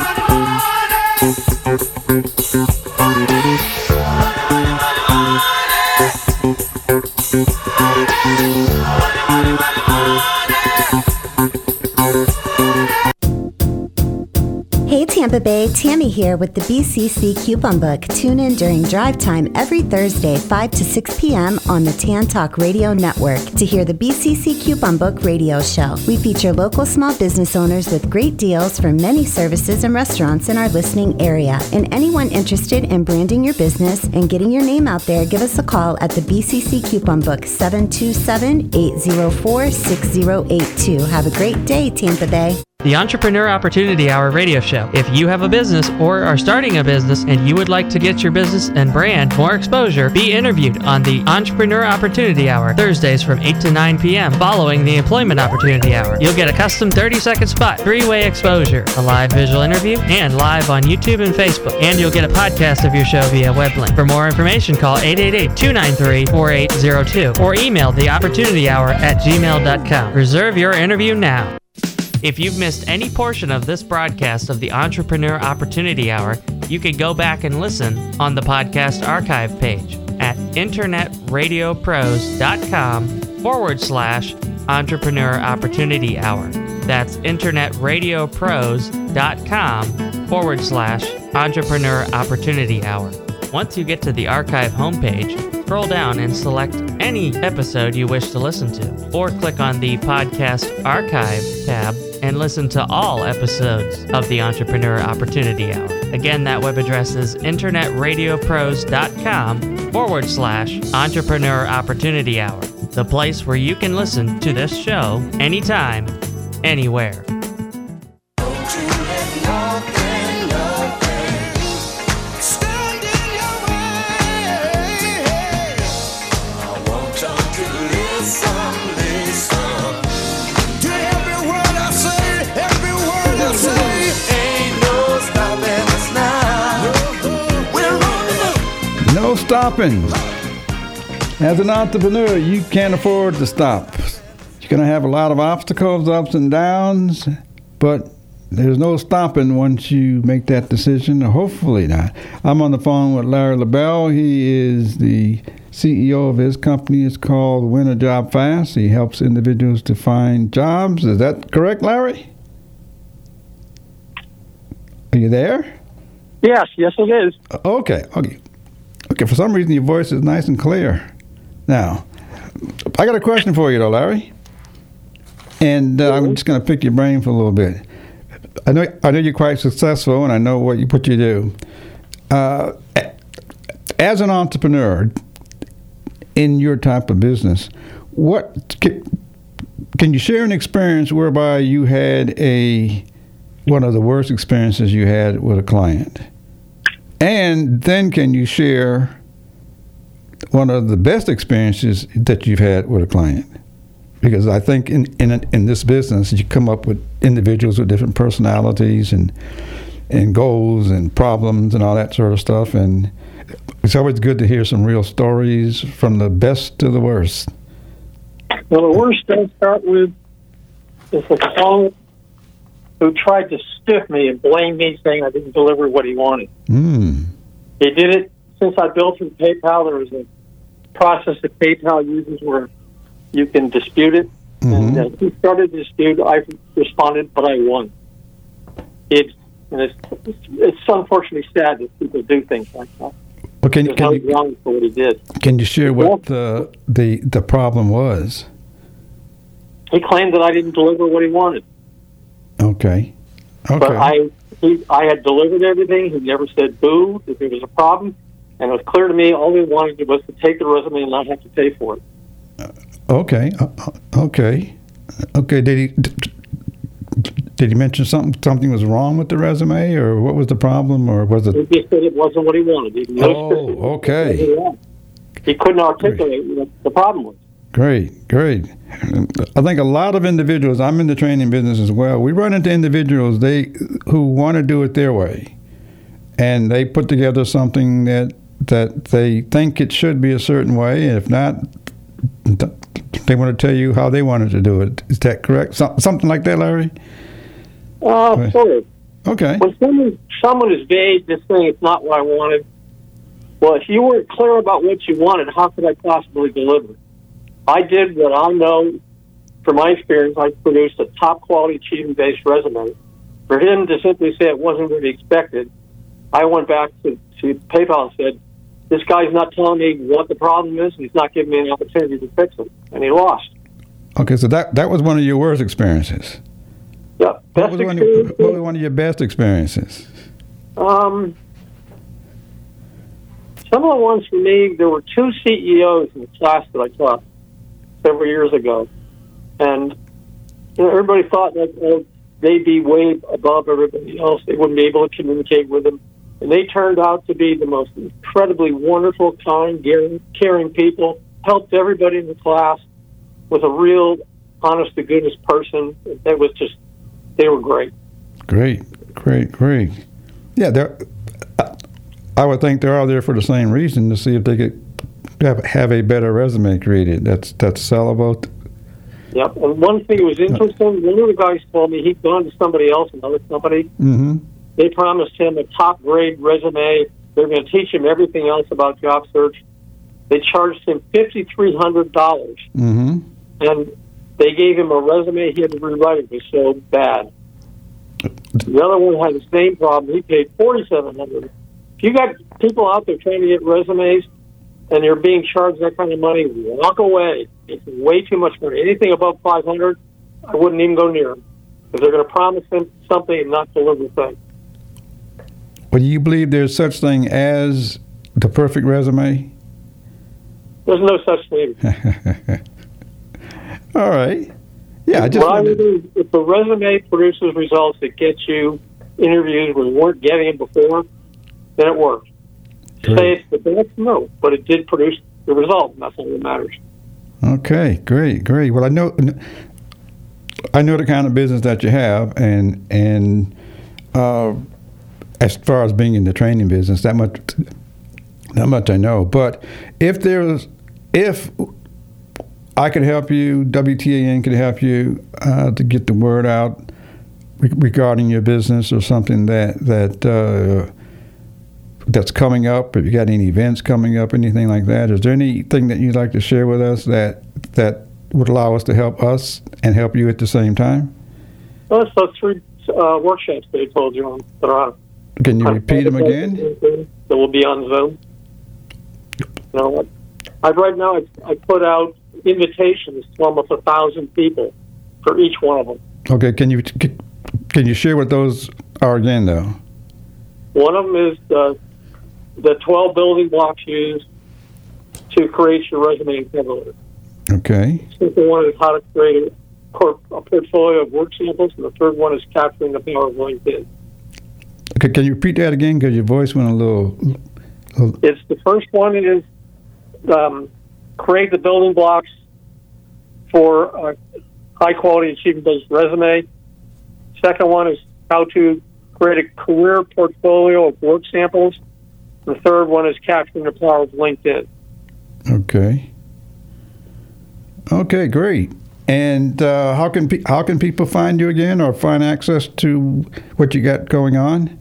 Speaker 5: Hey Tampa Bay, Tammy here with the B C C Coupon Book. Tune in during drive time every Thursday, five to six p.m. on the Tan Talk Radio Network to hear the B C C Coupon Book radio show. We feature local small business owners with great deals for many services and restaurants in our listening area. And anyone interested in branding your business and getting your name out there, give us a call at the B C C Coupon Book, seven two seven, eight zero four, six zero eight two. Have a great day, Tampa Bay.
Speaker 2: The Entrepreneur Opportunity Hour radio show. If you have a business or are starting a business and you would like to get your business and brand more exposure, be interviewed on the Entrepreneur Opportunity Hour, Thursdays from eight to nine p.m. following the Employment Opportunity Hour. You'll get a custom thirty second spot, three-way exposure, a live visual interview, and live on YouTube and Facebook. And you'll get a podcast of your show via web link. For more information, call eight eight eight, two nine three, four eight zero two or email the opportunity hour at gmail dot com. Reserve your interview now. If you've missed any portion of this broadcast of the Entrepreneur Opportunity Hour, you can go back and listen on the podcast archive page at internetradiopros.com forward slash Entrepreneur Opportunity Hour. That's internetradiopros.com forward slash Entrepreneur Opportunity Hour. Once you get to the archive homepage, scroll down and select any episode you wish to listen to, or click on the Podcast Archive tab and and listen to all episodes of the Entrepreneur Opportunity Hour. Again, that web address is internetradiopros.com forward slash Entrepreneur Opportunity Hour, the place where you can listen to this show anytime, anywhere.
Speaker 3: No stopping. As an entrepreneur, you can't afford to stop. You're going to have a lot of obstacles, ups and downs, but there's no stopping once you make that decision, or hopefully not. I'm on the phone with Larry LaBelle. He is the C E O of his company. It's called Win a Job Fast. He helps individuals to find jobs. Is that correct, Larry? Are you there?
Speaker 4: Yes, yes it is.
Speaker 3: Okay, okay. Okay, for some reason your voice is nice and clear. Now, I got a question for you though, Larry. And uh, I'm just going to pick your brain for a little bit. I know I know you're quite successful, and I know what you what you do. Uh, as an entrepreneur in your type of business, what can, can you share an experience whereby you had a one of the worst experiences you had with a client? And then can you share one of the best experiences that you've had with a client? Because I think in in, in this business, you come up with individuals with different personalities and and goals and problems and all that sort of stuff. And it's always good to hear some real stories from the best to the worst.
Speaker 4: Well, the worst I start with is a client who tried to stiff me and blame me, saying I didn't deliver what he wanted.
Speaker 3: Mm.
Speaker 4: He did it since I built through PayPal. There was a process that PayPal uses where you can dispute it.
Speaker 3: Mm-hmm.
Speaker 4: And uh, he started the dispute. I responded, but I won. It's, and it's, it's, it's unfortunately sad that people do things like that.
Speaker 3: Well, can,
Speaker 4: There's
Speaker 3: can,
Speaker 4: no
Speaker 3: you,
Speaker 4: ground for what he did.
Speaker 3: can you share what the, the the problem was?
Speaker 4: He claimed that I didn't deliver what he wanted.
Speaker 3: Okay. Okay.
Speaker 4: But I he, I had delivered everything. He never said boo if there was a problem. And it was clear to me all he wanted was to take the resume and not have to pay for it.
Speaker 3: Okay. Uh, okay. Okay. Did he did he mention something something was wrong with the resume, or what was the problem, or was it?
Speaker 4: He just said it wasn't what he wanted. He
Speaker 3: oh, okay.
Speaker 4: He couldn't articulate what the problem was.
Speaker 3: Great, great. I think a lot of individuals, I'm in the training business as well, we run into individuals they who want to do it their way. And they put together something that that they think it should be a certain way, and if not, they want to tell you how they wanted to do it. Is that correct? So, something like that, Larry?
Speaker 4: Uh, sort of.
Speaker 3: Okay.
Speaker 4: When someone, someone is vague, just saying it's not what I wanted, well, if you weren't clear about what you wanted, how could I possibly deliver? I did what I know from my experience. I produced a top-quality achievement-based resume. For him to simply say it wasn't what he expected, I went back to, to PayPal and said, this guy's not telling me what the problem is, and he's not giving me an opportunity to fix it. And he lost.
Speaker 3: Okay, so that, that was one of your worst experiences.
Speaker 4: Yeah,
Speaker 3: what, was one of, what was one of your best experiences?
Speaker 4: Um, some of the ones for me, there were two C E Os in the class that I taught several years ago. And you know, everybody thought that uh, they'd be way above everybody else. They wouldn't be able to communicate with them. And they turned out to be the most incredibly wonderful, kind, caring people, helped everybody in the class, was a real honest-to-goodness person. It was just, they were great.
Speaker 3: Great, great, great. Yeah, they're, I would think they're all there for the same reason, to see if they could have, have a better resume created. That's that's sellable.
Speaker 4: Yep, and one thing that was interesting, one of the guys told me he'd gone to somebody else, another company.
Speaker 3: Mm-hmm.
Speaker 4: They promised him a top-grade resume. They were going to teach him everything else about job search. They charged him five thousand three hundred dollars.
Speaker 3: Mm-hmm.
Speaker 4: And they gave him a resume he had to rewrite. It was so bad. The other one had the same problem. He paid forty-seven hundred dollars. If you got people out there trying to get resumes and you're being charged that kind of money, walk away. It's way too much money. Anything above five hundred dollars, I wouldn't even go near them. If they're going to promise them something and not deliver the thing.
Speaker 3: Well, do you believe there's such thing as the perfect resume?
Speaker 4: There's no such thing.
Speaker 3: All right. Yeah, I just
Speaker 4: what I
Speaker 3: wanted-
Speaker 4: would do, if the resume produces results that get you interviews when you weren't getting them before, then it works.
Speaker 3: Great.
Speaker 4: Say it's the best, no, but it did produce the result, and that's all that matters.
Speaker 3: Okay, great, great. Well, I know, I know the kind of business that you have, and and uh, as far as being in the training business, that much, that much I know. But if there's, if I could help you, W T A N could help you uh, to get the word out re- regarding your business or something that that. Uh, that's coming up, if you got any events coming up, anything like that, is there anything that you'd like to share with us that that would allow us to help us and help you at the same time?
Speaker 4: Well, it's those three uh, workshops that I told you on that are on.
Speaker 3: Can you repeat them again?
Speaker 4: That will be on Zoom. You know what? I've right now I, I put out invitations to almost a thousand people for each one of them.
Speaker 3: Okay, can you can you share what those are again, though?
Speaker 4: One of them is uh, the twelve building blocks used to create your resume and cover letter.
Speaker 3: Okay.
Speaker 4: The second one is how to create a, cor- a portfolio of work samples, and the third one is capturing the power of LinkedIn.
Speaker 3: Okay, can you repeat that again? Because your voice went a little, little.
Speaker 4: It's the first one is um, create the building blocks for a high quality achievement-based resume. Second one is how to create a career portfolio of work samples. The third one is capturing the power of LinkedIn.
Speaker 3: Okay. Okay, great. And uh, how can pe- how can people find you again, or find access to what you got going on?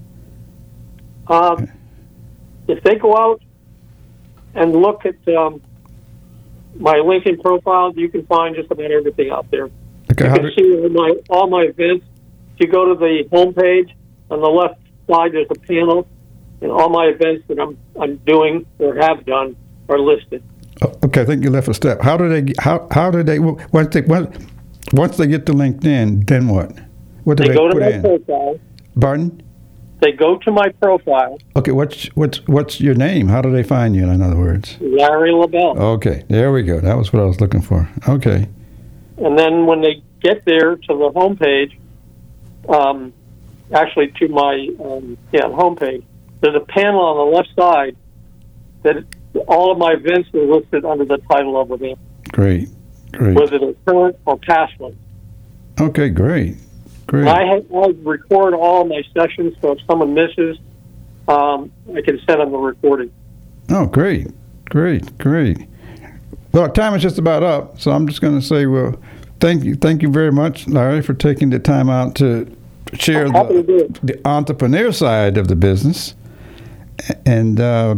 Speaker 4: Um, if they go out and look at um, my LinkedIn profile, you can find just about everything out there.
Speaker 3: Okay.
Speaker 4: You
Speaker 3: How
Speaker 4: can
Speaker 3: do,
Speaker 4: see all my all my events. If you go to the homepage on the left side, there's a panel, and all my events that I'm I'm doing or have done are listed.
Speaker 3: okay, I think you left a step. How do they? How how do they? Once they once, once they get to LinkedIn, then what? What do
Speaker 4: They
Speaker 3: they,
Speaker 4: go to
Speaker 3: put
Speaker 4: my
Speaker 3: in?
Speaker 4: profile.
Speaker 3: Pardon?
Speaker 4: They go to my profile,
Speaker 3: Okay, what's what's what's your name? How do they find you? In other words.
Speaker 4: Larry LaBelle.
Speaker 3: Okay, there we go. That was what I was looking for. Okay.
Speaker 4: And then when they get there to the homepage, um, actually to my um, yeah homepage, there's a panel on the left side that all of my events are listed under the title of them,
Speaker 3: Great, great.
Speaker 4: whether they're current or past ones.
Speaker 3: Okay, great, great.
Speaker 4: And I, have, I record all my sessions, so if someone misses, um, I can send them the recording.
Speaker 3: Oh, great, great, great. Well, our time is just about up, so I'm just going to say, well, thank you, thank you very much, Larry, for taking the time out to share
Speaker 4: I'm happy to do
Speaker 3: the,
Speaker 4: it.
Speaker 3: the entrepreneur side of the business, and uh,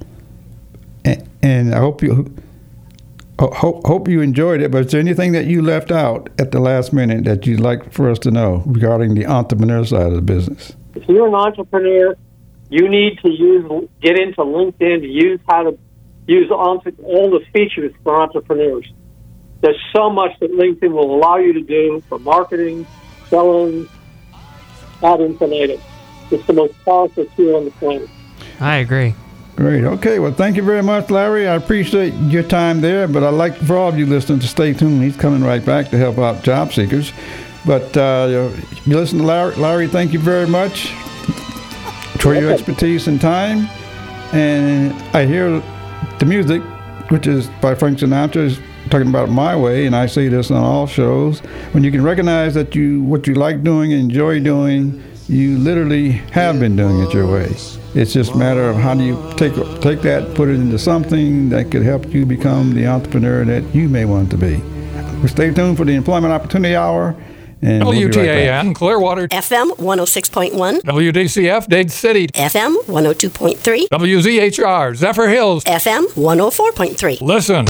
Speaker 3: and, and I hope you hope hope you enjoyed it. But is there anything that you left out at the last minute that you'd like for us to know regarding the entrepreneur side of the business?
Speaker 4: If you're an entrepreneur, you need to use get into LinkedIn to use how to use all the features for entrepreneurs. There's so much that LinkedIn will allow you to do for marketing, selling, ad infinitum. It's the most powerful tool on the planet.
Speaker 2: I agree.
Speaker 3: Great. Okay. Well, thank you very much, Larry. I appreciate your time there, but I'd like for all of you listeners to stay tuned. He's coming right back to help out job seekers. But uh, you listen to Larry. Larry, thank you very much for your expertise and time. And I hear the music, which is by Frank Sinatra, is talking about My Way, and I say this on all shows. When you can recognize that you what you like doing and enjoy doing, you literally have been doing it your way. It's just a matter of how do you take take that, put it into something that could help you become the entrepreneur that you may want to be. Stay tuned for the Employment Opportunity Hour. And
Speaker 7: W T A N,
Speaker 3: we'll be right back.
Speaker 7: Clearwater.
Speaker 8: F M one oh six point one.
Speaker 7: W D C F, Dade City.
Speaker 8: F M one oh two point three.
Speaker 7: W Z H R, Zephyr Hills.
Speaker 8: F M one oh four point three.
Speaker 7: Listen.